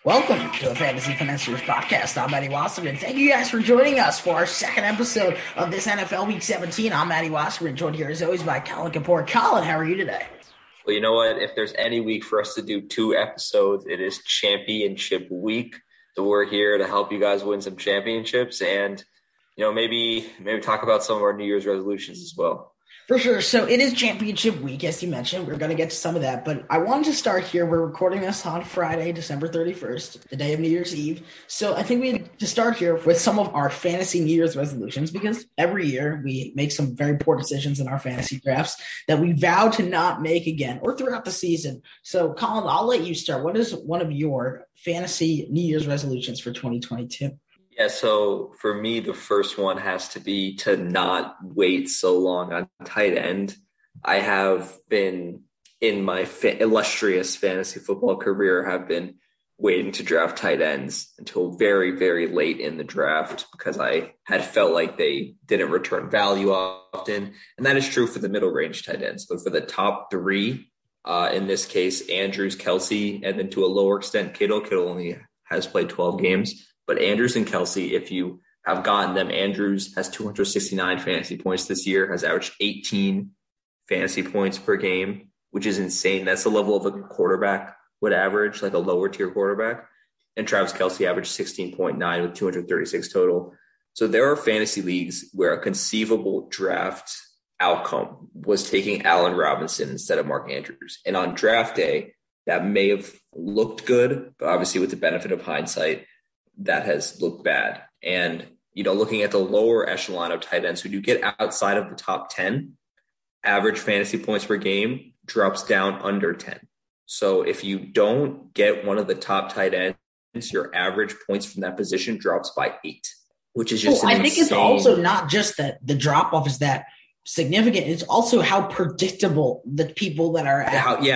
Welcome to the Fantasy Financiers Podcast. I'm Matty Wasserman. Thank you guys for joining us for our second episode of this NFL Week 17. I'm Matty Wasserman, joined here as always by Colin Kapoor. Colin, how are you today? Well, you know what? If there's any week for us to do two episodes, it is championship week. So we're here to help you guys win some championships and, maybe talk about some of our New Year's resolutions as well. For sure. So it is championship week, as you mentioned. We're going to get to some of that, but I wanted to start here. We're recording this on Friday, December 31st, the day of New Year's Eve. So I think we had to start here with some of our fantasy New Year's resolutions, because every year we make some very poor decisions in our fantasy drafts that we vow to not make again or throughout the season. So Colin, I'll let you start. What is one of your fantasy New Year's resolutions for 2022? Yeah, so for me, the first one has to be to not wait so long on tight end. I have been, in my illustrious fantasy football career, have been waiting to draft tight ends until very, very late in the draft because I had felt like they didn't return value often. And that is true for the middle range tight ends. But for the top three, in this case, Andrews, Kelsey, and then to a lower extent, Kittle. Kittle only has played 12 games. But Andrews and Kelsey, if you have gotten them, Andrews has 269 fantasy points this year, has averaged 18 fantasy points per game, which is insane. That's the level of a quarterback would average, like a lower tier quarterback. And Travis Kelsey averaged 16.9 with 236 total. So there are fantasy leagues where a conceivable draft outcome was taking Allen Robinson instead of Mark Andrews. And on draft day, that may have looked good, but obviously with the benefit of hindsight, that has looked bad. And, looking at the lower echelon of tight ends who do get outside of the top 10, average fantasy points per game drops down under 10. So if you don't get one of the top tight ends, your average points from that position drops by 8, which is just I think it's also not just that the drop off is that significant. It's also how predictable the people that are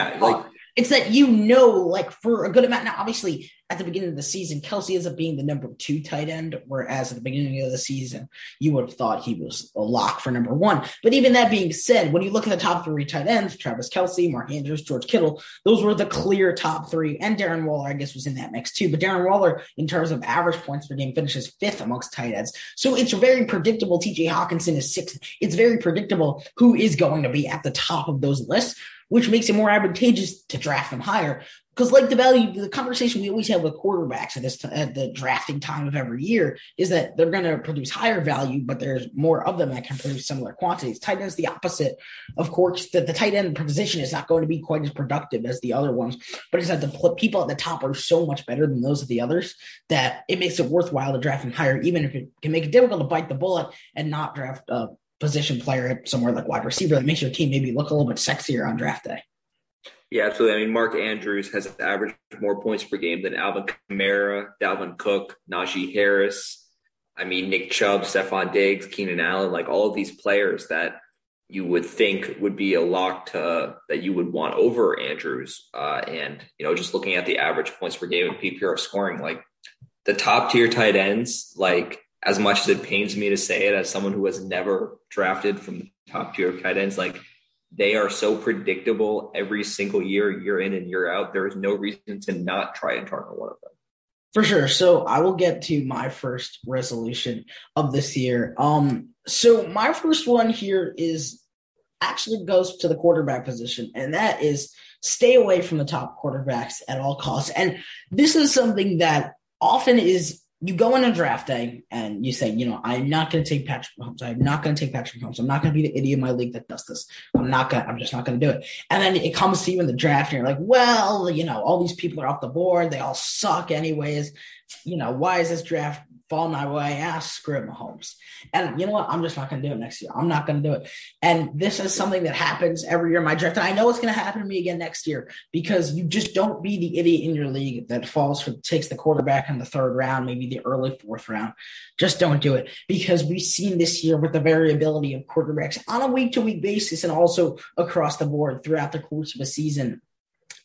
it's that, for a good amount. Now, obviously, at the beginning of the season, Kelsey ends up being the number 2 tight end, whereas at the beginning of the season, you would have thought he was a lock for number 1. But even that being said, when you look at the top 3 tight ends, Travis Kelsey, Mark Andrews, George Kittle, those were the clear top 3. And Darren Waller, I guess, was in that mix too. But Darren Waller, in terms of average points per game, finishes 5th amongst tight ends. So it's very predictable. TJ Hawkinson is 6th. It's very predictable who is going to be at the top of those lists, which makes it more advantageous to draft them higher. Because the conversation we always have with quarterbacks at the drafting time of every year is that they're going to produce higher value, but there's more of them that can produce similar quantities. Tight end is the opposite. Of course, that the tight end position is not going to be quite as productive as the other ones, but it's that the people at the top are so much better than those of the others that it makes it worthwhile to draft them higher, even if it can make it difficult to bite the bullet and not draft a position player somewhere like wide receiver that makes your team maybe look a little bit sexier on draft day. Yeah, absolutely. I mean, Mark Andrews has averaged more points per game than Alvin Kamara, Dalvin Cook, Najee Harris. I mean, Nick Chubb, Stephon Diggs, Keenan Allen, like all of these players that you would think would be a lock that you would want over Andrews. And just looking at the average points per game in PPR scoring, like the top tier tight ends, like as much as it pains me to say it as someone who has never drafted from the top tier tight ends, like they are so predictable every single year in and year out. There is no reason to not try and target one of them. For sure. So I will get to my first resolution of this year. So my first one here actually goes to the quarterback position, and that is stay away from the top quarterbacks at all costs. And this is something that often is, you go in a draft day and you say, I'm not going to take Patrick Mahomes. I'm not going to take Patrick Mahomes. I'm not going to be the idiot in my league that does this. I'm just not going to do it. And then it comes to you in the draft and you're like, well, all these people are off the board. They all suck anyways. Why is this draft fall my way? Screw it, Mahomes. And you know what? I'm just not going to do it next year. I'm not going to do it. And this is something that happens every year in my draft. And I know it's going to happen to me again next year, because you just don't be the idiot in your league that takes the quarterback in the 3rd round, maybe the early 4th round. Just don't do it, because we've seen this year with the variability of quarterbacks on a week-to-week basis and also across the board throughout the course of a season,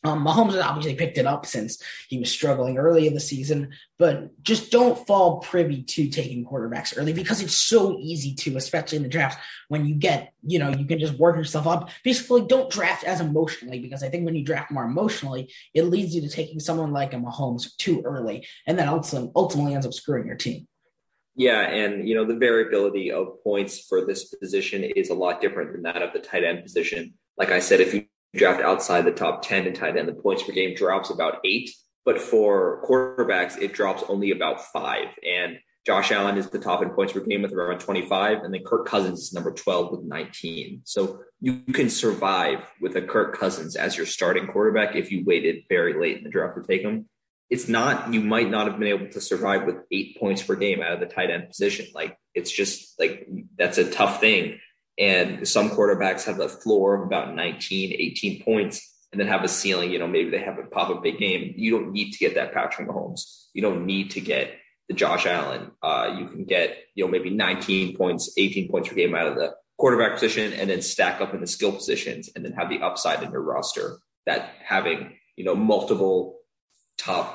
Mahomes has obviously picked it up since he was struggling early in the season, but just don't fall privy to taking quarterbacks early because it's so easy to, especially in the drafts, when you get, you can just work yourself up. Basically, don't draft as emotionally because I think when you draft more emotionally, it leads you to taking someone like a Mahomes too early, and then ultimately ends up screwing your team. Yeah, and the variability of points for this position is a lot different than that of the tight end position. Like I said, if you draft outside the top 10 in tight end, the points per game drops about 8. But for quarterbacks, it drops only about 5. And Josh Allen is the top in points per game with around 25. And then Kirk Cousins is number 12 with 19. So you can survive with a Kirk Cousins as your starting quarterback if you waited very late in the draft to take him. It's not, you might not have been able to survive with 8 points per game out of the tight end position. Like, it's just like, that's a tough thing. And some quarterbacks have a floor of about 19, 18 points and then have a ceiling, maybe they have a pop a big game. You don't need to get that Patrick Mahomes. You don't need to get the Josh Allen. You can get, maybe 19 points, 18 points per game out of the quarterback position and then stack up in the skill positions and then have the upside in your roster that having, multiple top,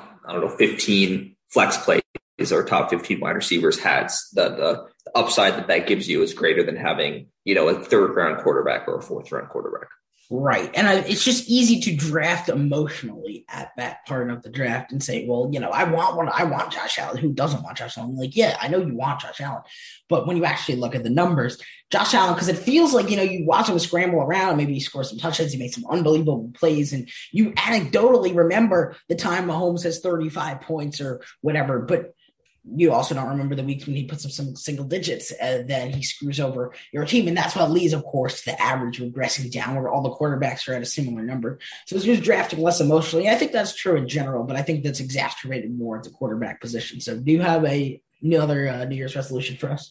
15 flex plays or top 15 wide receivers has the upside that gives you is greater than having, a third round quarterback or a fourth round quarterback. Right. And it's just easy to draft emotionally at that part of the draft and say, well, I want Josh Allen. Who doesn't want Josh Allen? I'm like, yeah, I know you want Josh Allen. But when you actually look at the numbers, Josh Allen, because it feels like, you watch him scramble around, maybe he scores some touchdowns, he makes some unbelievable plays, and you anecdotally remember the time Mahomes has 35 points or whatever. But you also don't remember the weeks when he puts up some single digits and then he screws over your team. And that's what leads, of course, to the average regressing down where all the quarterbacks are at a similar number. So it's just drafting less emotionally. I think that's true in general, but I think that's exacerbated more at the quarterback position. So do you have another New Year's resolution for us?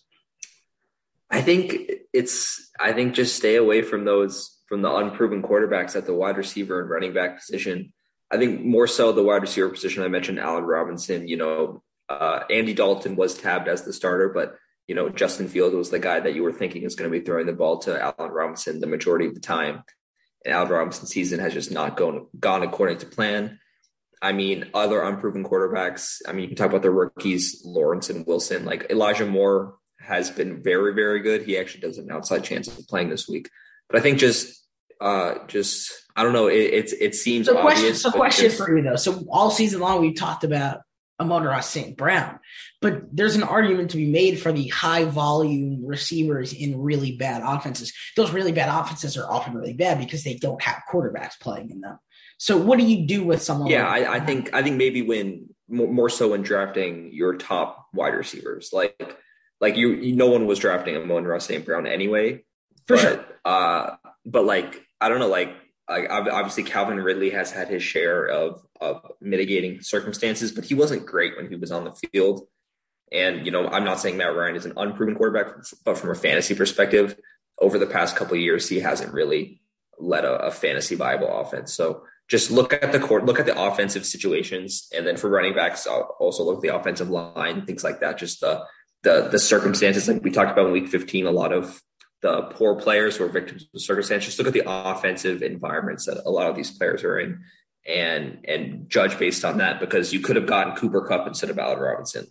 I think just stay away from the unproven quarterbacks at the wide receiver and running back position. I think more so the wide receiver position. I mentioned Allen Robinson, Andy Dalton was tabbed as the starter, but Justin Fields was the guy that you were thinking is going to be throwing the ball to Allen Robinson the majority of the time. And Allen Robinson's season has just not gone according to plan. I mean, other unproven quarterbacks. I mean, you can talk about the rookies, Lawrence and Wilson. Like Elijah Moore has been very, very good. He actually does have an outside chance of playing this week. But I think just I don't know. It seems obvious. So question for you though. So all season long we've talked about Amon-Ra St. Brown, but there's an argument to be made for the high volume receivers in really bad offenses. Those really bad offenses are often really bad because they don't have quarterbacks playing in them. So what do you do with someone? Yeah, I think maybe when more so when drafting your top wide receivers, like no one was drafting Amon-Ra St. Brown anyway. Sure. But like, I don't know, like obviously Calvin Ridley has had his share of mitigating circumstances, but he wasn't great when he was on the field. And, I'm not saying Matt Ryan is an unproven quarterback, but from a fantasy perspective, over the past couple of years, he hasn't really led a fantasy viable offense. So just look at the offensive situations. And then for running backs, also look at the offensive line, things like that. Just the circumstances, like we talked about in week 15, a lot of the poor players who are victims of circumstances. Just look at the offensive environments that a lot of these players are in and judge based on that, because you could have gotten Cooper Kupp instead of Allen Robinson.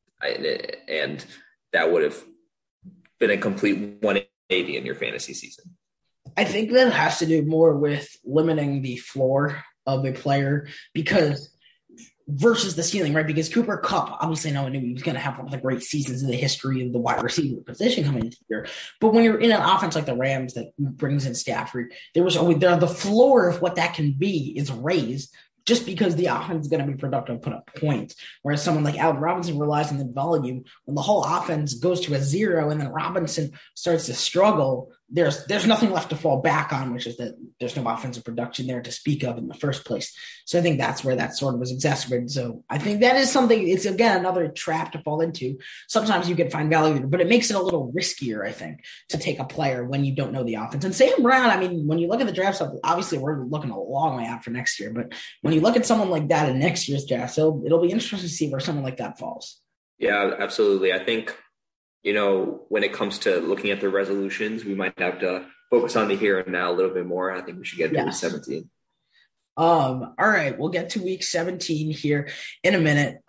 And that would have been a complete 180 in your fantasy season. I think that has to do more with limiting the floor of a player versus the ceiling, right? Because Cooper Kupp, obviously no one knew he was going to have one of the great seasons in the history of the wide receiver position coming into the year. But when you're in an offense like the Rams that brings in Stafford, the floor of what that can be is raised just because the offense is going to be productive, put up points. Whereas someone like Allen Robinson relies on the volume. When the whole offense goes to a zero and then Robinson starts to struggle, there's nothing left to fall back on, which is that there's no offensive production there to speak of in the first place. So I think that's where that sort of was exacerbated. So I think that is something, it's again, another trap to fall into. Sometimes you can find value, but it makes it a little riskier, I think, to take a player when you don't know the offense. And Sam Brown, I mean, when you look at the draft stuff, obviously we're looking a long way out for next year, but when you look at someone like that in next year's draft, it'll be interesting to see where someone like that falls. Yeah, absolutely. I think, when it comes to looking at the resolutions, we might have to focus on the here and now a little bit more. I think we should get to 17. All right, we'll get to week 17 here in a minute.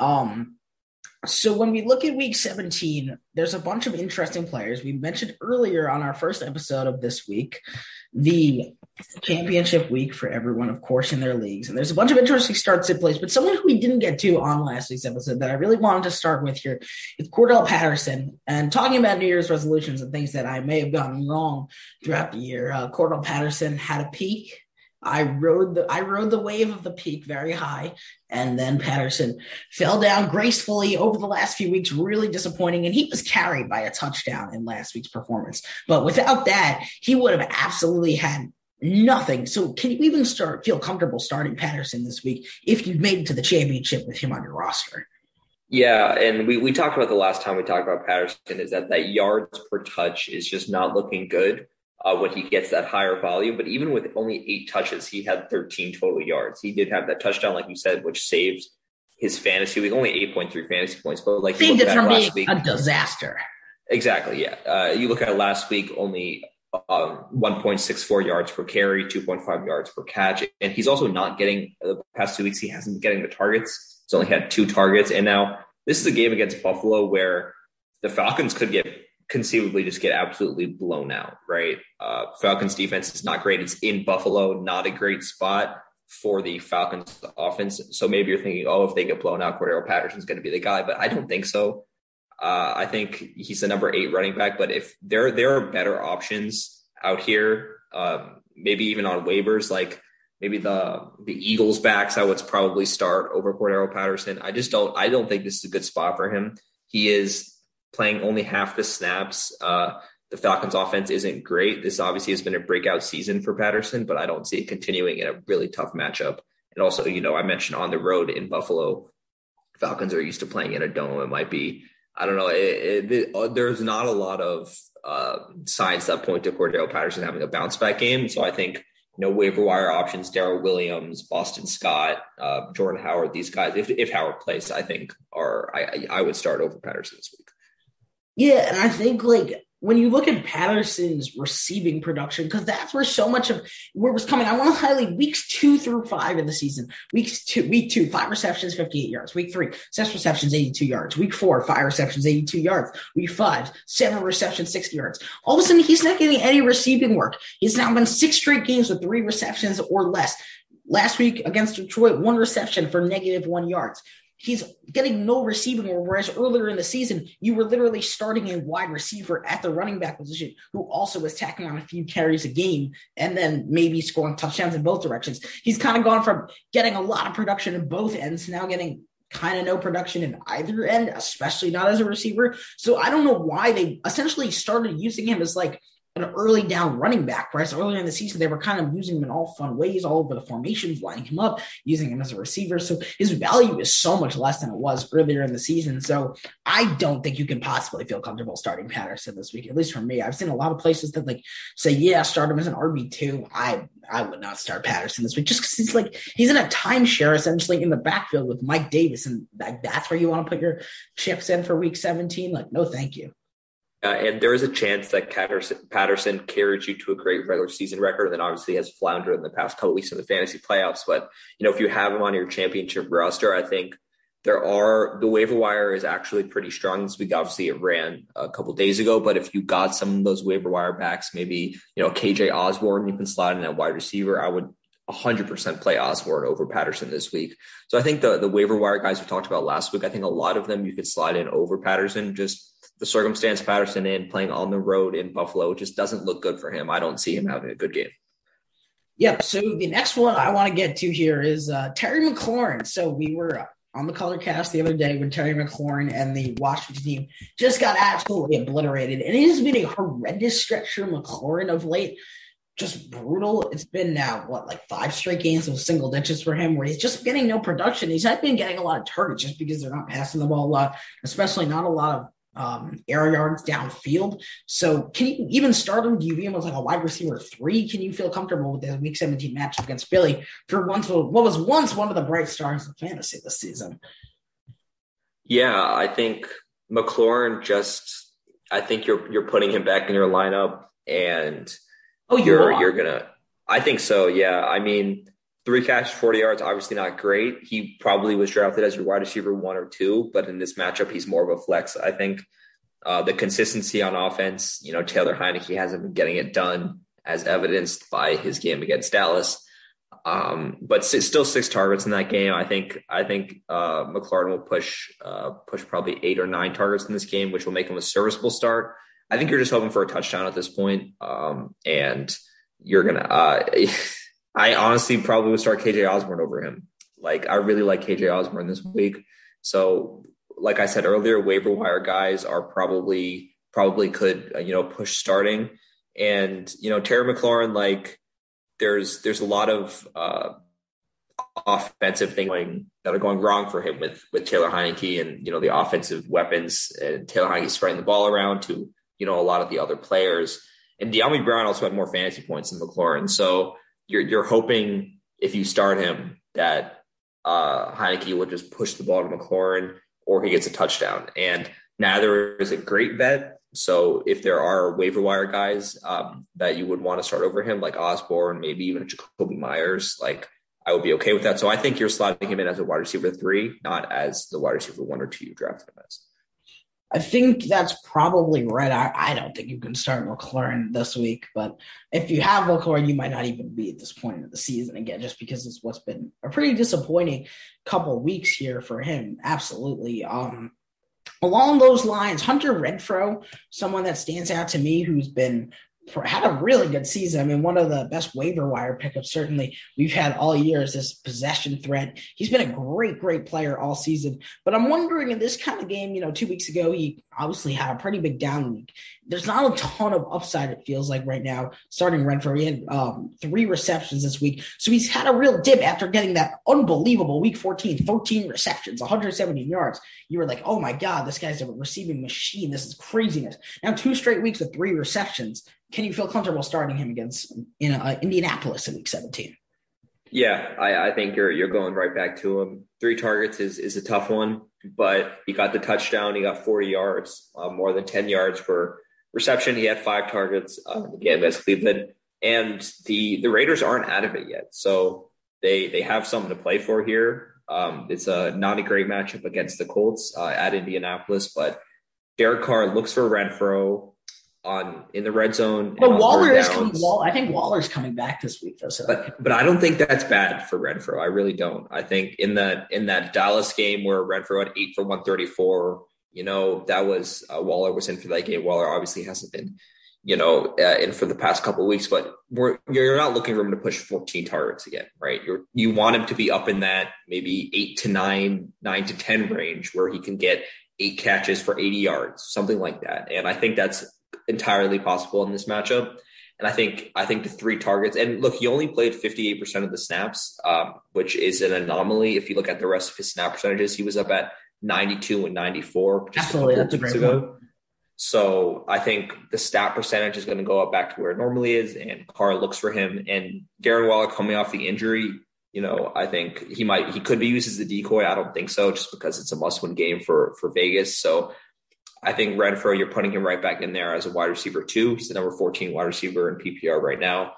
So when we look at week 17, there's a bunch of interesting players. We mentioned earlier on our first episode of this week, the championship week for everyone, of course, in their leagues. And there's a bunch of interesting starts in place, but someone who we didn't get to on last week's episode that I really wanted to start with here is Cordell Patterson. And talking about New Year's resolutions and things that I may have gotten wrong throughout the year, Cordell Patterson had a peak. I rode the wave of the peak very high, and then Patterson fell down gracefully over the last few weeks, really disappointing, and he was carried by a touchdown in last week's performance. But without that, he would have absolutely had nothing. So can you even feel comfortable starting Patterson this week if you've made it to the championship with him on your roster? Yeah, and we talked about the last time we talked about Patterson is that yards per touch is just not looking good. When he gets that higher volume. But even with only 8 touches, he had 13 total yards. He did have that touchdown, like you said, which saved his fantasy week, only 8.3 fantasy points. But like saved it from being a disaster. Exactly, yeah. You look at last week, only 1.64 yards per carry, 2.5 yards per catch. And he's also not getting, the past 2 weeks, he hasn't been getting the targets. He's only had 2 targets. And now this is a game against Buffalo where the Falcons could conceivably just get absolutely blown out, right? Falcons defense is not great. It's in Buffalo, not a great spot for the Falcons offense. So maybe you're thinking, if they get blown out, Cordell Patterson's going to be the guy, but I don't think so. I think he's the number 8 running back, but if there are better options out here, maybe even on waivers, like maybe the Eagles backs, I would probably start over Cordell Patterson. I don't think this is a good spot for him. He is playing only half the snaps. The Falcons offense isn't great. This obviously has been a breakout season for Patterson, but I don't see it continuing in a really tough matchup. And also, I mentioned on the road in Buffalo, Falcons are used to playing in a dome. It might be, I don't know. There's not a lot of signs that point to Cordell Patterson having a bounce back game. So I think, waiver wire options, Darrell Williams, Boston Scott, Jordan Howard, these guys, if Howard plays, I think I would start over Patterson this week. Yeah, and I think when you look at Patterson's receiving production, because that's where so much of where it was coming. I want to highlight weeks 2 through 5 in the season. Week 2, 5 receptions, 58 yards. Week 3, 6 receptions, 82 yards. Week 4, 5 receptions, 82 yards. Week 5, 7 receptions, 60 yards. All of a sudden, he's not getting any receiving work. He's now been 6 straight games with 3 receptions or less. Last week against Detroit, 1 reception for -1 yards. He's getting no receiving, whereas earlier in the season, you were literally starting a wide receiver at the running back position who also was tacking on a few carries a game and then maybe scoring touchdowns in both directions. He's kind of gone from getting a lot of production in both ends to now getting kind of no production in either end, especially not as a receiver. So I don't know why they essentially started using him as an early down running back, right? So earlier in the season, they were kind of using him in all fun ways, all over the formations, lining him up, using him as a receiver. So his value is so much less than it was earlier in the season. So I don't think you can possibly feel comfortable starting Patterson this week, at least for me. I've seen a lot of places that say, yeah, start him as an RB2. I would not start Patterson this week just because he's in a timeshare essentially in the backfield with Mike Davis. And that's where you want to put your chips in for week 17. No, thank you. And there is a chance that Patterson carried you to a great regular season record, and then obviously has floundered in the past couple weeks in the fantasy playoffs. But, if you have him on your championship roster, I think the waiver wire is actually pretty strong this week. Obviously, it ran a couple days ago, but if you got some of those waiver wire backs, maybe, KJ Osborne, you can slide in at wide receiver. I would 100% play Osborne over Patterson this week. So I think the waiver wire guys we talked about last week, I think a lot of them you could slide in over Patterson. Just the circumstance Patterson playing on the road in Buffalo just doesn't look good for him. I don't see him having a good game. Yep. So the next one I want to get to here is Terry McLaurin. So we were on the Color Cast the other day when Terry McLaurin and the Washington team just got absolutely obliterated. And it has been a horrendous stretch for McLaurin of late. Just brutal. It's been now, 5 straight games of single digits for him where he's just getting no production. He's not been getting a lot of targets just because they're not passing the ball a lot, especially not a lot of air yards downfield. So can you even start him? Do you view him as a wide receiver 3? Can you feel comfortable with the week 17 matchup against Philly for what was once one of the bright stars of fantasy this season? Yeah, I think McLaurin I think you're putting him back in your lineup and you're gonna, I think so. Yeah. I mean, 3 catches, 40 yards, obviously not great. He probably was drafted as your wide receiver 1 or 2, but in this matchup, he's more of a flex. I think the consistency on offense, Taylor Heinicke hasn't been getting it done as evidenced by his game against Dallas. But still 6 targets in that game. I think McLaurin will push probably 8 or 9 targets in this game, which will make him a serviceable start. I think you're just hoping for a touchdown at this point. And you're going to, I honestly probably would start KJ Osborne over him. Like, I really like KJ Osborne this week. So like I said earlier, waiver wire guys are probably could, push starting. And, Terry McLaurin, like, there's a lot of offensive things that are going wrong for him with Taylor Heinicke and, the offensive weapons, and Taylor Heinicke spreading the ball around to, a lot of the other players. And De'Ami Brown also had more fantasy points than McLaurin. So you're hoping if you start him that Heinicke will just push the ball to McLaurin or he gets a touchdown. And neither is a great bet. So if there are waiver wire guys that you would want to start over him, like Osborne, maybe even Jacoby Myers, like, I would be okay with that. So I think you're slotting him in as a wide receiver 3, not as the wide receiver 1 or 2 you drafted him as. I think that's probably right. I don't think you can start McLaurin this week, but if you have McLaurin, you might not even be at this point of the season again, just because it's what's been a pretty disappointing couple of weeks here for him. Absolutely. Along those lines, Hunter Renfrow, someone that stands out to me who's had a really good season. I mean, one of the best waiver wire pickups certainly we've had all year is this possession threat. He's been a great player all season. But I'm wondering, in this kind of game, 2 weeks ago, he obviously had a pretty big down week. There's not a ton of upside, it feels like right now, starting Renfrow. He had 3 receptions this week. So he's had a real dip after getting that unbelievable week 14, 13 receptions, 170 yards. You were like, oh my God, this guy's a receiving machine. This is craziness. Now 2 straight weeks with 3 receptions. Can you feel comfortable starting him against Indianapolis in week 17? Yeah, I think you're going right back to him. 3 targets is a tough one, but he got the touchdown. He got 40 yards, more than 10 yards for reception. He had 5 targets again against Cleveland, and the Raiders aren't out of it yet. So they have something to play for here. It's not a great matchup against the Colts at Indianapolis, but Derek Carr looks for Renfrow in the red zone. But I think Waller's coming back this week, though. So. But I don't think that's bad for Renfrow. I really don't. I think in that Dallas game where Renfrow had 8 for 134, that was Waller was in for that game. Waller obviously hasn't been, in for the past couple of weeks, but you're not looking for him to push 14 targets again, right? You want him to be up in that maybe 8 to 9, 9 to 10 range where he can get 8 catches for 80 yards, something like that. And I think that's entirely possible in this matchup. And I think the 3 targets, and look, he only played 58% of the snaps, which is an anomaly. If you look at the rest of his snap percentages, he was up at 92 and 94 just Absolutely, that's a great ago. One. So I think the stat percentage is going to go up back to where it normally is, and Carr looks for him. And Darren Waller coming off the injury, I think he could be used as the decoy. I don't think so, just because it's a must-win game for Vegas. So I think Renfrow, you're putting him right back in there as a wide receiver 2. He's the number 14 wide receiver in PPR right now.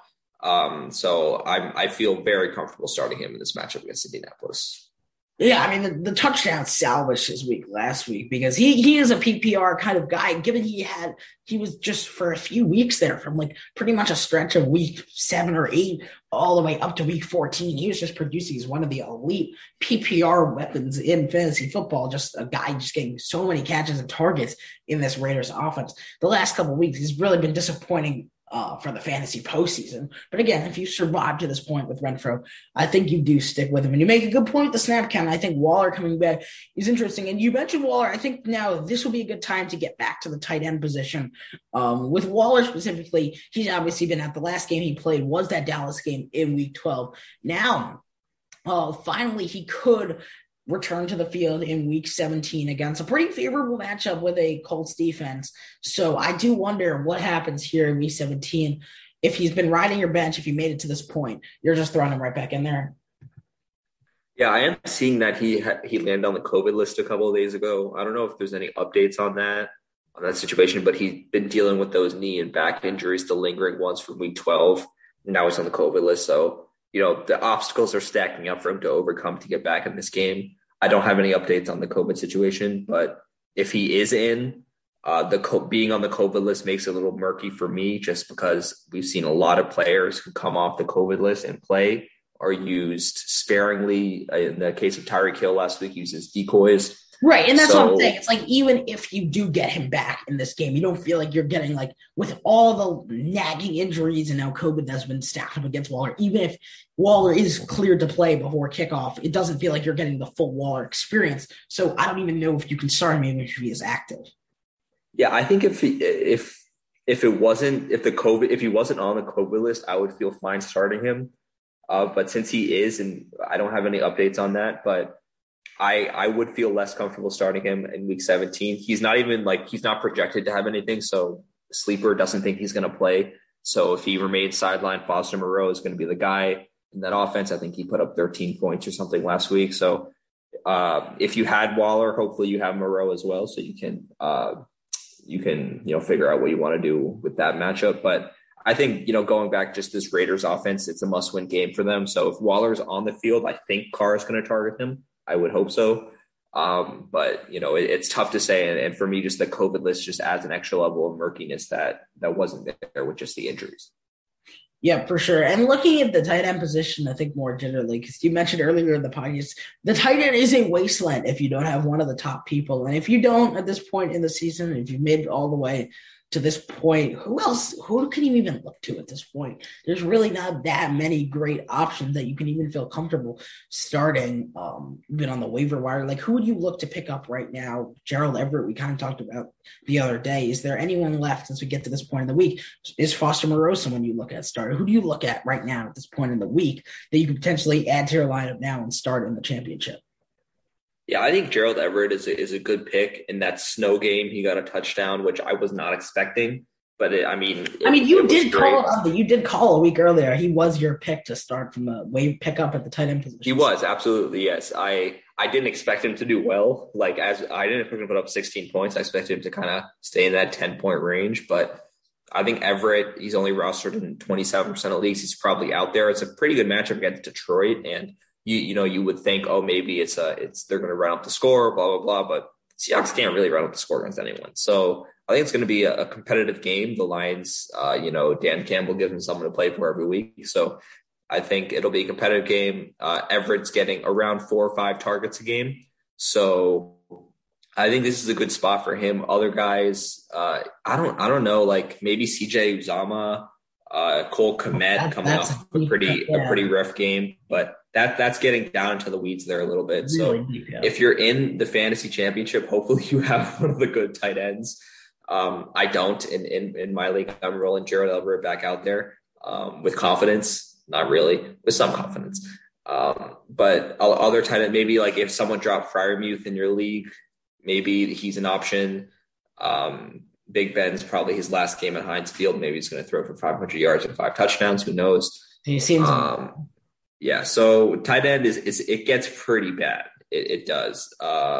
So I feel very comfortable starting him in this matchup against Indianapolis. Yeah, I mean, the touchdown salvaged his week last week because he is a PPR kind of guy, given he was just for a few weeks there from like pretty much a stretch of week 7 or 8 all the way up to week 14. He was just producing as one of the elite PPR weapons in fantasy football, just a guy just getting so many catches and targets in this Raiders offense. The last couple of weeks, he's really been disappointing for the fantasy postseason. But again, if you survive to this point with Renfrow, I think you do stick with him. And you make a good point with the snap count. I think Waller coming back is interesting. And you mentioned Waller. I think now this will be a good time to get back to the tight end position. With Waller specifically, he's obviously been at the last game he played was that Dallas game in week 12. Now, finally, he could return to the field in week 17 against a pretty favorable matchup with a Colts defense. So I do wonder what happens here in week 17. If he's been riding your bench, if you made it to this point, you're just throwing him right back in there. Yeah, I am seeing that he landed on the COVID list a couple of days ago. I don't know if there's any updates on that situation, but he's been dealing with those knee and back injuries, the lingering ones from week 12. And now he's on the COVID list. So the obstacles are stacking up for him to overcome to get back in this game. I don't have any updates on the COVID situation, but if he is in, being on the COVID list makes it a little murky for me, just because we've seen a lot of players who come off the COVID list and play are used sparingly. In the case of Tyreek Hill last week, he uses decoys. Right, and that's what I'm saying. It's like, even if you do get him back in this game, you don't feel like you're getting, like, with all the nagging injuries and now COVID has been stacked up against Waller, even if Waller is cleared to play before kickoff, it doesn't feel like you're getting the full Waller experience. So I don't even know if you can start him even if he is active. Yeah, I think if he wasn't on the COVID list, I would feel fine starting him. But since he is, and I don't have any updates on that, but I would feel less comfortable starting him in week 17. He's not projected to have anything. So Sleeper doesn't think he's going to play. So if he remains sidelined, Foster Moreau is going to be the guy in that offense. I think he put up 13 points or something last week. So if you had Waller, hopefully you have Moreau as well. So you can figure out what you want to do with that matchup. But I think, going back just this Raiders offense, it's a must-win game for them. So if Waller's on the field, I think Carr is going to target him. I would hope so. But, it's tough to say. And for me, just the COVID list just adds an extra level of murkiness that wasn't there with just the injuries. Yeah, for sure. And looking at the tight end position, I think more generally, because you mentioned earlier in the podcast, the tight end is a wasteland if you don't have one of the top people. And if you don't at this point in the season, if you've made it all the way to this point, who can you even look to at this point? There's really not that many great options that you can even feel comfortable starting, even on the waiver wire. Like, who would you look to pick up right now? Gerald Everett, we kind of talked about the other day. Is there anyone left as we get to this point in the week? Is Foster Moreau someone you look at starter? Who do you look at right now at this point in the week that you could potentially add to your lineup now and start in the championship? Yeah, I think Gerald Everett is a good pick. In that snow game, he got a touchdown, which I was not expecting. But you did call a week earlier. He was your pick to start from the wave pickup at the tight end position. He was, absolutely, yes. I didn't expect him to do well. I didn't expect him to put up 16 points. I expected him to kind of stay in that 10-point range. But I think Everett, he's only rostered in 27% of leagues. He's probably out there. It's a pretty good matchup against Detroit, and you would think, maybe they're going to run up the score, blah, blah, blah. But Seahawks can't really run up the score against anyone. So I think it's going to be a competitive game. The Lions, Dan Campbell gives them someone to play for every week. So I think it'll be a competitive game. Everett's getting around 4 or 5 targets a game. So I think this is a good spot for him. Other guys, I don't know, like maybe CJ Uzomah, Cole Kmet coming off a pretty rough game, but that's getting down into the weeds there a little bit. So if you're in the fantasy championship, hopefully you have one of the good tight ends. I don't in my league. I'm rolling Gerald Everett back out there with confidence, not really, with some confidence. But other tight end, maybe like if someone dropped Freiermuth in your league, maybe he's an option. Big Ben's probably his last game at Heinz Field. Maybe he's going to throw for 500 yards and 5 touchdowns. Who knows? He seems. Yeah. So tight end it gets pretty bad. It does.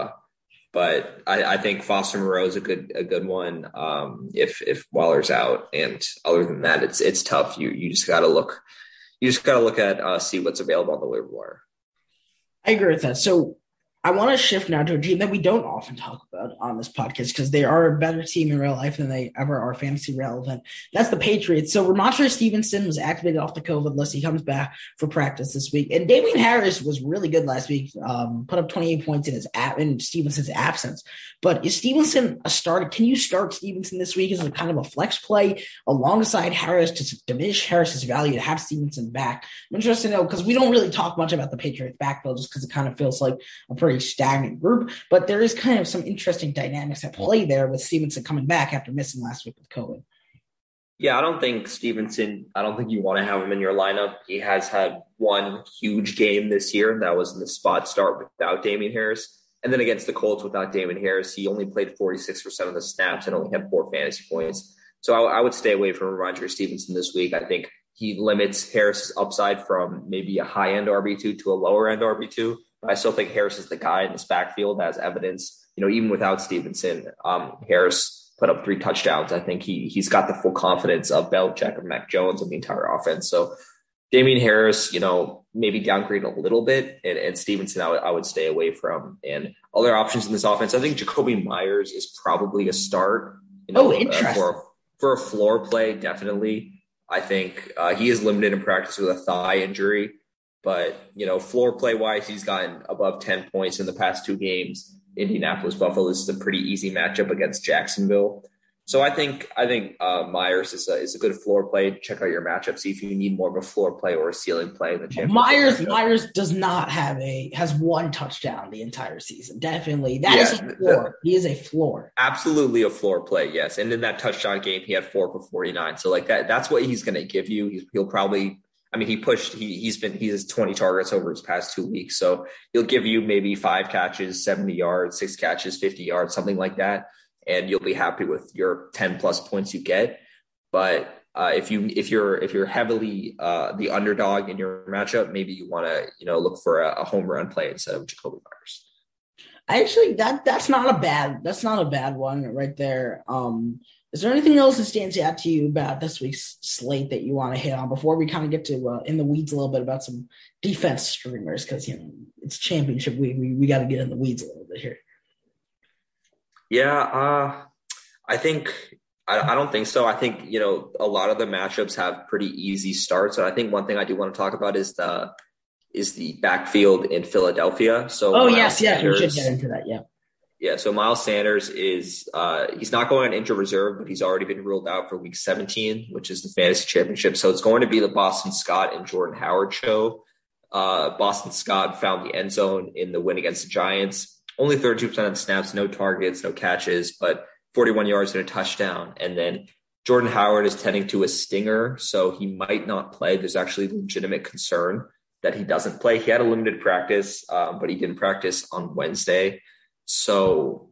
But I think Foster Moreau is a good one. If Waller's out, and other than that, it's tough. You just got to look. You just got to look at see what's available on the waiver wire. I agree with that. So I want to shift now to a team that we don't often talk about on this podcast because they are a better team in real life than they ever are fantasy relevant. That's the Patriots. So Ramondre Stevenson was activated off the COVID list. He comes back for practice this week. And Damian Harris was really good last week, put up 28 points in Stevenson's absence. But is Stevenson a starter? Can you start Stevenson this week as a kind of a flex play alongside Harris to diminish Harris's value to have Stevenson back? I'm interested to know because we don't really talk much about the Patriots backfield just because it kind of feels like a pretty stagnant group, but there is kind of some interesting dynamics at play there with Stevenson coming back after missing last week with COVID. Yeah, I don't think you want to have him in your lineup. He has had one huge game this year, and that was in the spot start without Damian Harris. And then against the Colts without Damian Harris, he only played 46% of the snaps and only had 4 fantasy points. So I would stay away from Ramondre Stevenson this week. I think he limits Harris's upside from maybe a high-end RB2 to a lower-end RB2. I still think Harris is the guy in this backfield as evidence. Even without Stevenson, Harris put up 3 touchdowns. I think he's got the full confidence of Belichick and Mac Jones and the entire offense. So Damien Harris, maybe downgrade a little bit, and Stevenson I would stay away from. And other options in this offense, I think Jakobi Meyers is probably a start. Interesting. For a floor play, definitely. I think he is limited in practice with a thigh injury, but floor play wise, he's gotten above 10 points in the past 2 games. Indianapolis Buffalo is a pretty easy matchup against Jacksonville. So I think Meyers is a good floor play. Check out your matchup. See if you need more of a floor play or a ceiling play in the championship. Meyers does not has 1 touchdown the entire season. Definitely, is a floor. He is a floor. Absolutely a floor play. Yes, and in that touchdown game, he had 4 for 49. So like that's what he's going to give you. He'll probably. I mean, he has 20 targets over his past 2 weeks. So he'll give you maybe 5 catches, 70 yards, 6 catches, 50 yards, something like that. And you'll be happy with your 10 plus points you get. But if you're heavily the underdog in your matchup, maybe you want to look for a home run play instead of Jakobi Meyers. Actually, that's not a bad one right there. Is there anything else that stands out to you about this week's slate that you want to hit on before we kind of get to in the weeds a little bit about some defense streamers? Because it's championship week. We got to get in the weeds a little bit here. Yeah, I think I don't think so. I think a lot of the matchups have pretty easy starts. And I think one thing I do want to talk about is the backfield in Philadelphia. So we should get into that. Yeah. So Miles Sanders is he's not going on injured reserve, but he's already been ruled out for week 17, which is the fantasy championship. So it's going to be the Boston Scott and Jordan Howard show. Boston Scott found the end zone in the win against the Giants. Only 32% of the snaps, no targets, no catches, but 41 yards and a touchdown. And then Jordan Howard is tending to a stinger, so he might not play. There's actually legitimate concern that he doesn't play. He had a limited practice, but he didn't practice on Wednesday. So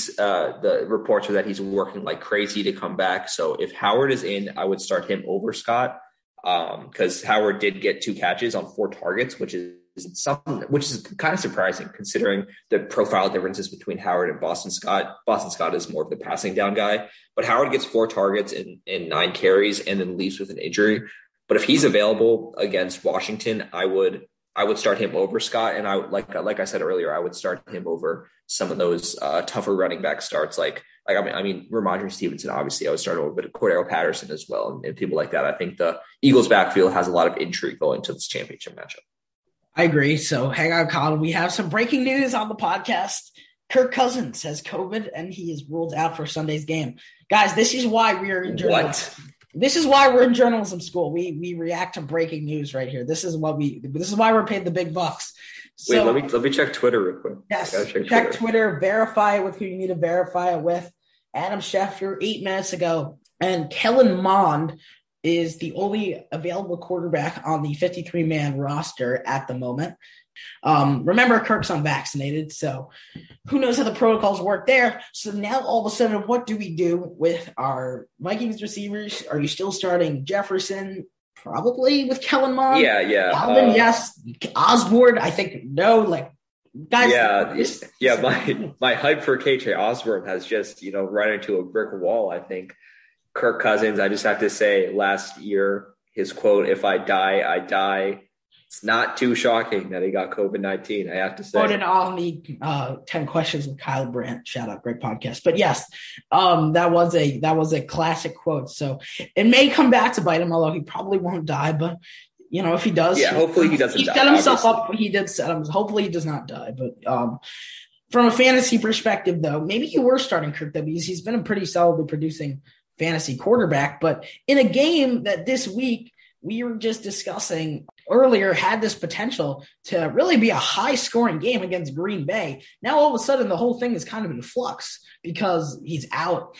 the reports are that he's working like crazy to come back. So if Howard is in, I would start him over Scott because Howard did get 2 catches on 4 targets, which is kind of surprising considering the profile differences between Howard and Boston Scott. Boston Scott is more of the passing down guy, but Howard gets 4 targets in 9 carries and then leaves with an injury. But if he's available against Washington, I would start him over Scott. And I like I said earlier, I would start him over some of those tougher running back starts. Ramondre Stevenson, obviously I would start over, but Cordero Patterson as well. And people like that. I think the Eagles backfield has a lot of intrigue going to this championship matchup. I agree. So hang on, Colin. We have some breaking news on the podcast. Kirk Cousins has COVID and he is ruled out for Sunday's game. Guys, this is why we are in journalism. What? This is why we're in journalism school. We react to breaking news right here. This is why we're paid the big bucks. So, wait, let me check Twitter real quick. Yes, check Twitter, verify it with who you need to verify it with. Adam Schefter 8 minutes ago, and Kellen Mond is the only available quarterback on the 53-man roster at the moment. Remember, Kirk's unvaccinated, so who knows how the protocols work there. So now all of a sudden, what do we do with our Vikings receivers? Are you still starting Jefferson? Probably with Kellen Mond. Yeah. Alvin, yes. Osborne, I think no. Guys. My hype for KJ Osborne has just run into a brick wall. I think Kirk Cousins, I just have to say, last year, his quote, "If I die, I die." It's not too shocking that he got COVID-19, I have to say. Quoted on the 10 Questions with Kyle Brandt. Shout out, great podcast. But yes, that was a classic quote. So it may come back to bite him, although he probably won't die. But if he does, hopefully he doesn't die. He set himself up. He did set him. Hopefully he does not die. But from a fantasy perspective, though, maybe you were starting Kirk though, because he's been a pretty solidly producing fantasy quarterback. But in a game that this week we were just discussing earlier had this potential to really be a high-scoring game against Green Bay. Now, all of a sudden, the whole thing is kind of in flux because he's out.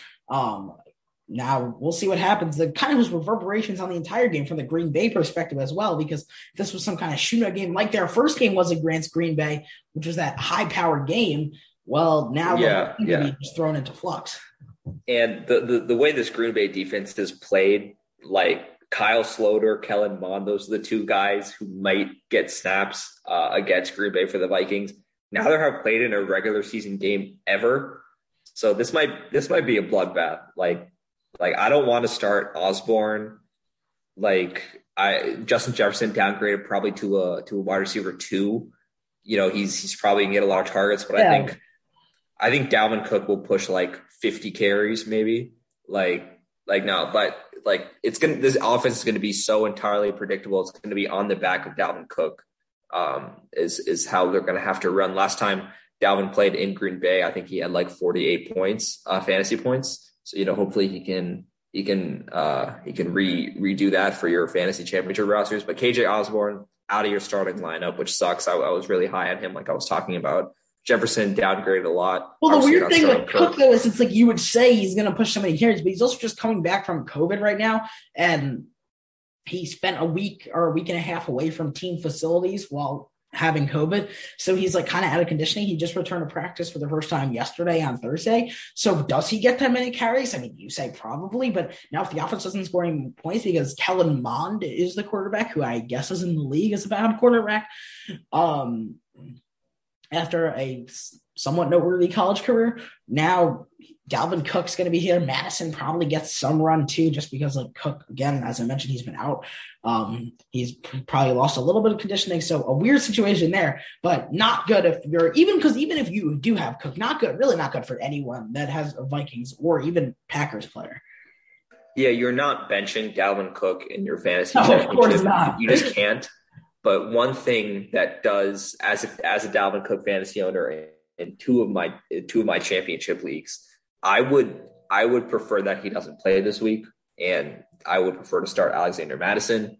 Now, we'll see what happens. The kind of was reverberations on the entire game from the Green Bay perspective as well, because if this was some kind of shootout game like their first game was against Green Bay, which was that high-powered game, well, now we're just thrown into flux. And the way this Green Bay defense has played, like, Kyle Sloter, Kellen Mond, those are the 2 guys who might get snaps against Green Bay for the Vikings. Neither have played in a regular season game ever. So this might be a bloodbath. Like I don't want to start Osborne. Justin Jefferson downgraded probably to a wide receiver 2. He's probably gonna get a lot of targets, but I think Dalvin Cook will push 50 carries maybe. No, but this offense is gonna be so entirely predictable. It's gonna be on the back of Dalvin Cook. Is how they're gonna have to run. Last time Dalvin played in Green Bay, I think he had 48 points, fantasy points. So hopefully he can redo that for your fantasy championship rosters. But KJ Osborne out of your starting lineup, which sucks. I was really high on him, like I was talking about. Jefferson downgraded a lot. Well, the weird thing with Cook, though, is it's you would say he's going to push so many carries, but he's also just coming back from COVID right now. And he spent a week or a week and a half away from team facilities while having COVID. So he's kind of out of conditioning. He just returned to practice for the first time yesterday on Thursday. So does he get that many carries? I mean, you say probably, but now if the offense doesn't score any points because Kellen Mond is the quarterback, who I guess is in the league as a bad quarterback, after a somewhat noteworthy college career, now Dalvin Cook's going to be here. Madison probably gets some run too, just because Cook, again, as I mentioned, he's been out. He's probably lost a little bit of conditioning. So a weird situation there, but not good even if you do have Cook, not good, really not good for anyone that has a Vikings or even Packers player. Yeah, you're not benching Dalvin Cook in your fantasy championship. Of course not. You just can't. But one thing that does, as a Dalvin Cook fantasy owner in two of my championship leagues, I would prefer that he doesn't play this week, and I would prefer to start Alexander Madison,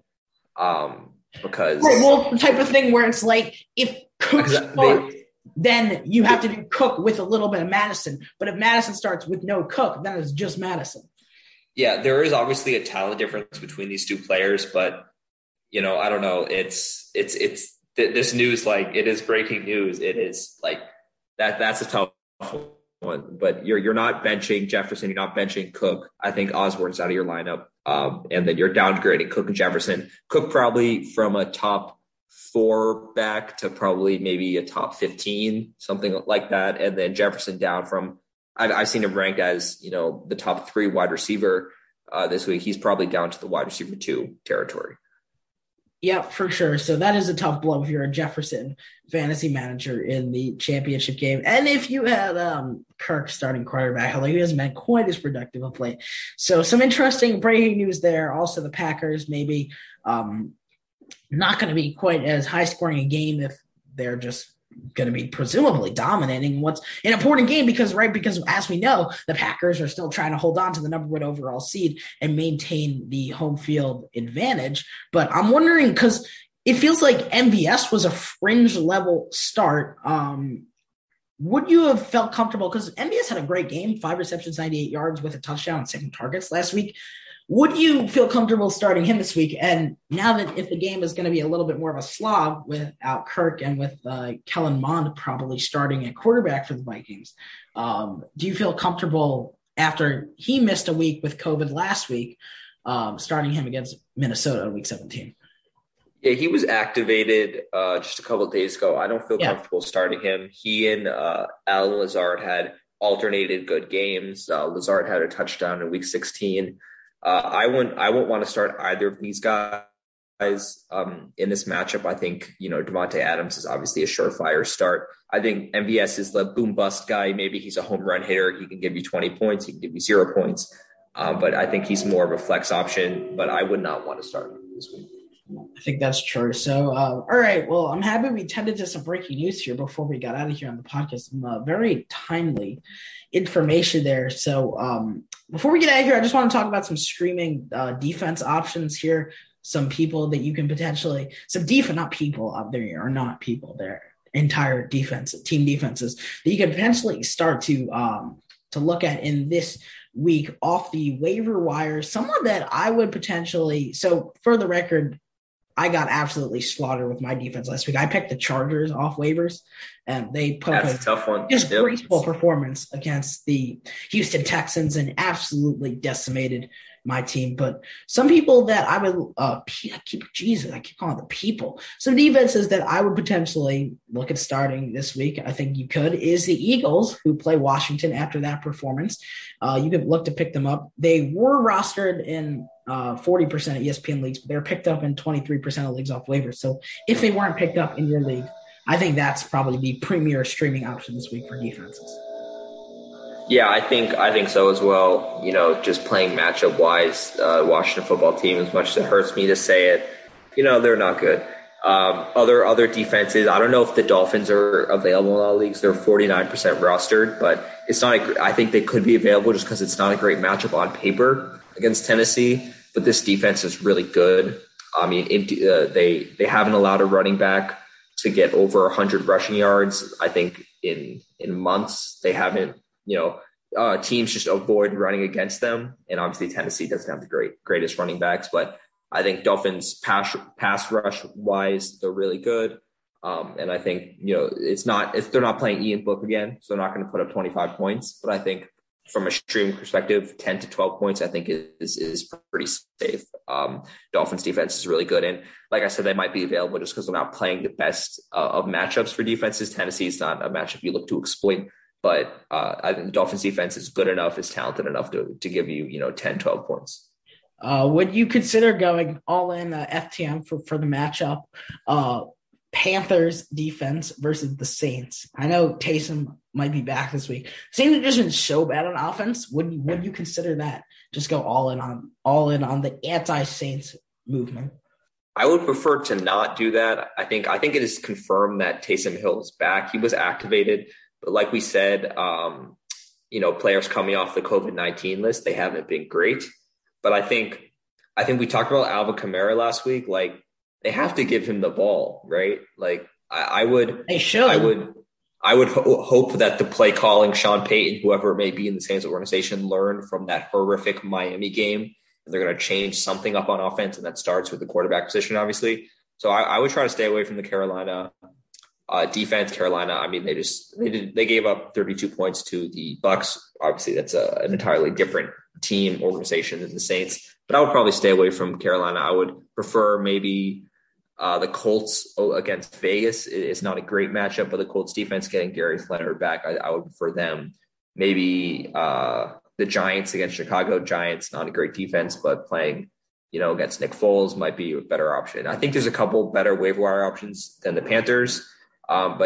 because it's the type of thing where it's if Cook starts, then you have to do Cook with a little bit of Madison. But if Madison starts with no Cook, then it's just Madison. Yeah, there is obviously a talent difference between these two players, but I don't know. It's this news, it is breaking news. It is that's a tough one, but you're not benching Jefferson. You're not benching Cook. I think Osborne's out of your lineup. And then you're downgrading Cook and Jefferson. Cook probably from a top 4 back to probably maybe a top 15, something like that. And then Jefferson down from, I've seen him ranked as, the top 3 wide receiver this week. He's probably down to the wide receiver 2 territory. Yeah, for sure. So that is a tough blow if you're a Jefferson fantasy manager in the championship game. And if you had Kirk starting quarterback, although he hasn't been quite as productive of late. So some interesting breaking news there. Also, the Packers maybe not going to be quite as high scoring a game if they're just going to be presumably dominating what's an important game because as we know, the Packers are still trying to hold on to the number 1 overall seed and maintain the home field advantage. But I'm wondering, because it feels like MVS was a fringe level start. Would you have felt comfortable? Because MVS had a great game, 5 receptions, 98 yards with a touchdown and 7 targets last week. Would you feel comfortable starting him this week? And now that if the game is going to be a little bit more of a slog without Kirk and with Kellen Mond probably starting at quarterback for the Vikings, do you feel comfortable after he missed a week with COVID last week, starting him against Minnesota week 17? Yeah, he was activated just a couple of days ago. I don't feel comfortable starting him. He and Allen Lazard had alternated good games. Lazard had a touchdown in week 16. I won't want to start either of these guys in this matchup. I think, Devontae Adams is obviously a surefire start. I think MVS is the boom bust guy. Maybe he's a home run hitter. He can give you 20 points. He can give you 0 points. But I think he's more of a flex option, but I would not want to start him this week. I think that's true. So, all right. Well, I'm happy we tended to some breaking news here before we got out of here on the podcast. Some very timely information there. So, before we get out of here, I just want to talk about some streaming defense options here. Some people that you can potentially – not people. There are not people there. Entire defense, team defenses that you can potentially start to look at in this week off the waiver wire. Someone that I would potentially – so, for the record – I got absolutely slaughtered with my defense last week. I picked the Chargers off waivers, and they put up a tough one. Graceful performance against the Houston Texans and absolutely decimated my team. But some people that I would I keep calling the people. Some defenses that I would potentially look at starting this week, I think you could, is the Eagles, who play Washington after that performance. You could look to pick them up. They were rostered in 40% of ESPN leagues, but they're picked up in 23% of leagues off waivers. So if they weren't picked up in your league, I think that's probably the premier streaming option this week for defenses. Yeah, I think so as well. Just playing matchup wise, Washington football team, as much as it hurts me to say it, they're not good. Other defenses, I don't know if the Dolphins are available in all leagues. They're 49% rostered, but it's not. I think they could be available just because it's not a great matchup on paper against Tennessee. But this defense is really good. I mean, they haven't allowed a running back to get over 100 rushing yards. I think in months they haven't. Teams just avoid running against them. And obviously Tennessee doesn't have the greatest running backs, but I think Dolphins pass rush wise, they're really good. And I think, they're not playing Ian Book again, so they're not going to put up 25 points, but I think from a streaming perspective, 10 to 12 points, I think is pretty safe. Dolphins defense is really good. And like I said, they might be available just because they're not playing the best of matchups for defenses. Tennessee is not a matchup you look to exploit. But I think the Dolphins defense is good enough, is talented enough to give you, 10, 12 points. Would you consider going all in FTM for the matchup? Panthers defense versus the Saints. I know Taysom might be back this week. Saints have just been so bad on offense. Would you consider that? Just go all in on the anti-Saints movement. I would prefer to not do that. I think it is confirmed that Taysom Hill is back. He was activated. But like we said, players coming off the COVID-19 list, they haven't been great. But I think we talked about Alvin Kamara last week. Like, they have to give him the ball, right? Like, I would hope that the play calling, Sean Payton, whoever it may be in the Saints organization, learn from that horrific Miami game. They're going to change something up on offense, and that starts with the quarterback position, obviously. So I would try to stay away from the Carolina defense. Carolina, I mean, they gave up 32 points to the Bucs. Obviously, that's an entirely different team organization than the Saints. But I would probably stay away from Carolina. I would prefer maybe the Colts against Vegas. It's not a great matchup, but the Colts defense getting Darius Leonard back, I would prefer them. Maybe the Giants against Chicago. Giants, not a great defense, but playing against Nick Foles might be a better option. I think there's a couple better waiver wire options than the Panthers. But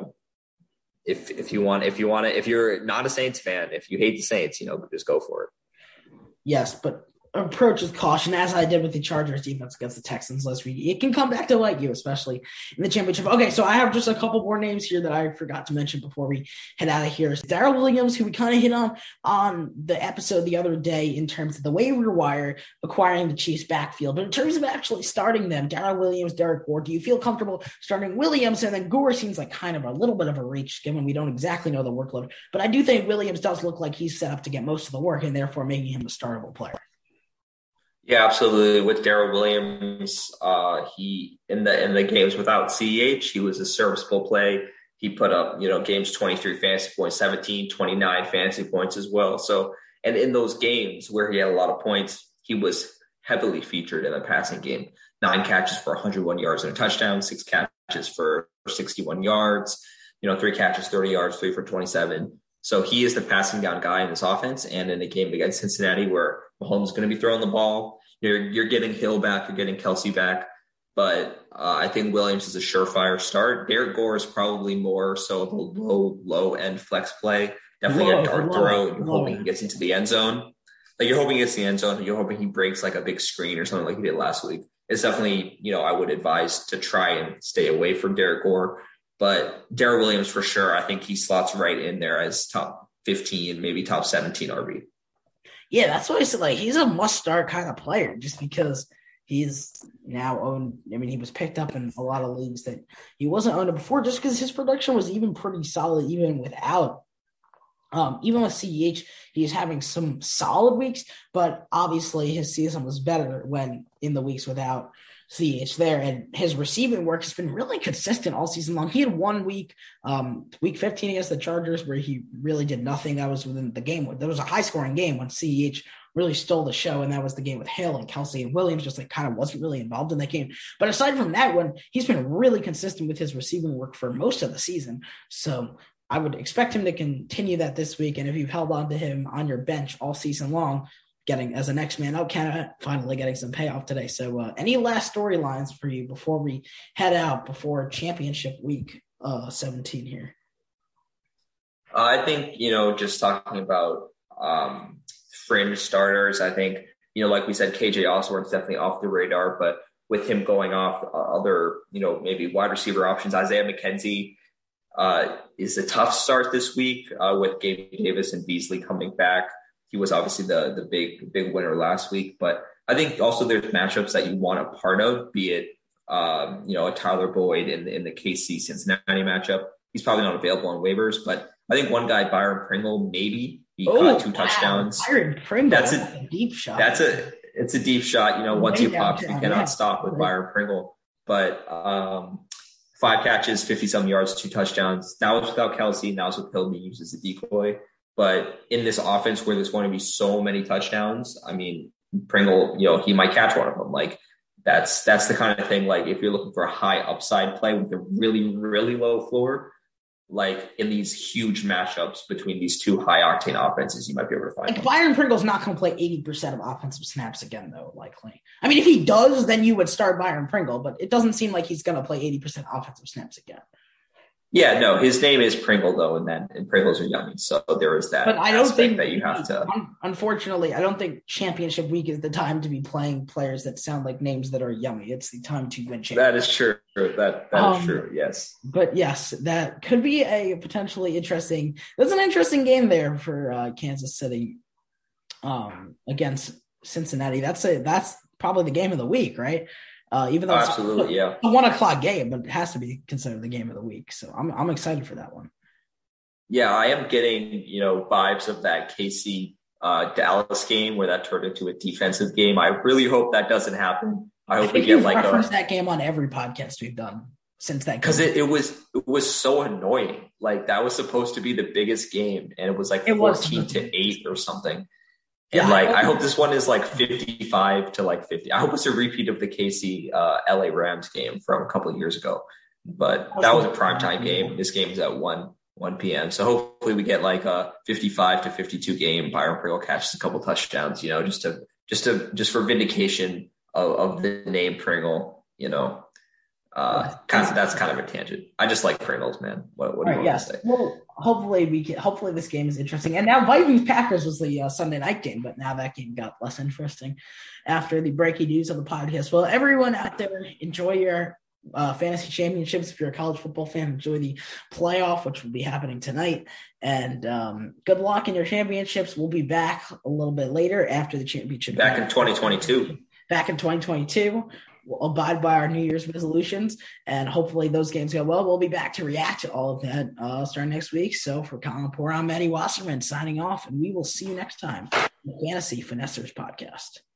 if you're not a Saints fan, if you hate the Saints, just go for it. Yes, but approach with caution, as I did with the Chargers defense against the Texans last week. It can come back to bite you, especially in the championship. Okay, so I have just a couple more names here that I forgot to mention before we head out of here. Darrell Williams, who we kind of hit on the episode the other day in terms of the waiver wire acquiring the Chiefs backfield. But in terms of actually starting them, Darrell Williams, Derek Gore, do you feel comfortable starting Williams? And then Gore seems like kind of a little bit of a reach, given we don't exactly know the workload. But I do think Williams does look like he's set up to get most of the work and therefore making him a startable player. Yeah, absolutely. With Darrell Williams, he in the games without CEH, he was a serviceable play. He put up, games 23 fantasy points, 17, 29 fantasy points as well. So, and in those games where he had a lot of points, he was heavily featured in the passing game. 9 catches for 101 yards and a touchdown, 6 catches for 61 yards, 3 catches, 30 yards, 3 for 27. So he is the passing down guy in this offense. And in a game against Cincinnati where Mahomes is going to be throwing the ball, you're getting Hill back, you're getting Kelsey back. But I think Williams is a surefire start. Derek Gore is probably more so of a low end flex play. Definitely a dart throw. You're hoping he gets into the end zone. Like, you're hoping he gets the end zone. You're hoping he breaks like a big screen or something like he did last week. It's definitely, I would advise to try and stay away from Derek Gore. But Darrell Williams, for sure, I think he slots right in there as top 15, maybe top 17 RB. Yeah, that's why I said, like, he's a must-start kind of player just because he's now owned. I mean, he was picked up in a lot of leagues that he wasn't owned before just because his production was even pretty solid even without. Even with CEH, he's having some solid weeks, but obviously his season was better when in the weeks without CH there, and his receiving work has been really consistent all season long. He had 1 week, week 15 against the Chargers, where he really did nothing. That was within the game. There was a high-scoring game when CEH really stole the show, and that was the game with Hill and Kelsey, and Williams just like kind of wasn't really involved in that game. But aside from that one, he's been really consistent with his receiving work for most of the season. So I would expect him to continue that this week. And if you've held on to him on your bench all season long, getting as a next man out candidate, finally getting some payoff today. So any last storylines for you before we head out before championship week 17 here? I think, just talking about fringe starters, I think, like we said, KJ Osborne's definitely off the radar, but with him going off, other, maybe wide receiver options, Isaiah McKenzie is a tough start this week with Gabe Davis and Beasley coming back. He was obviously the big winner last week, but I think also there's matchups that you want a part of, be it, a Tyler Boyd in the KC Cincinnati matchup. He's probably not available on waivers, but I think one guy, Byron Pringle, maybe he caught 2 touchdowns. Byron Pringle, that's a deep shot. It's a deep shot. Once you pop, you cannot stop with Byron Pringle. But 5 catches, 50-some yards, 2 touchdowns. That was without Kelsey, and that was with Hill being used as a decoy. But in this offense where there's going to be so many touchdowns, I mean, Pringle, he might catch one of them. Like that's the kind of thing. Like if you're looking for a high upside play with a really, really low floor, like in these huge matchups between these 2 high octane offenses, you might be able to find. Like Byron Pringle's not going to play 80% of offensive snaps again, though. Likely. I mean, if he does, then you would start Byron Pringle, but it doesn't seem like he's going to play 80% offensive snaps again. Yeah, no, his name is Pringle though, and Pringles are yummy, so there is that. But I don't think that you have to. Unfortunately, I don't think championship week is the time to be playing players that sound like names that are yummy. It's the time to win championship. That is true. That is true. Yes. But yes, that could be a potentially interesting. That's an interesting game there for Kansas City against Cincinnati. That's probably the game of the week, right? Even though it's a 1:00 game, but it has to be considered the game of the week. So I'm excited for that one. Yeah, I am getting, vibes of that KC Dallas game where that turned into a defensive game. I really hope that doesn't happen. I hope we get that game on every podcast we've done since that game. Because it was so annoying. Like that was supposed to be the biggest game, and it was like 14-8 or something. And I hope this one is like 55-50. I hope it's a repeat of the KC LA Rams game from a couple of years ago. But that was a primetime game. This game is at 1 p.m. So hopefully we get like a 55-52 game. Byron Pringle catches a couple touchdowns, just for vindication of the name Pringle, that's kind of a tangent. I just like Pringles, man. What do you want to say? Well, hopefully this game is interesting. And now Vikings Packers was the Sunday night game, but now that game got less interesting after the breaking news of the podcast. Well, everyone out there, enjoy your fantasy championships. If you're a college football fan, enjoy the playoff, which will be happening tonight. And good luck in your championships. We'll be back a little bit later after the championship. Back in 2022. Back in 2022. We'll abide by our New Year's resolutions, and hopefully those games go well. We'll be back to react to all of that starting next week. So for Colin Poor, I'm Maddie Wasserman signing off, and we will see you next time on the Fantasy Finessers podcast.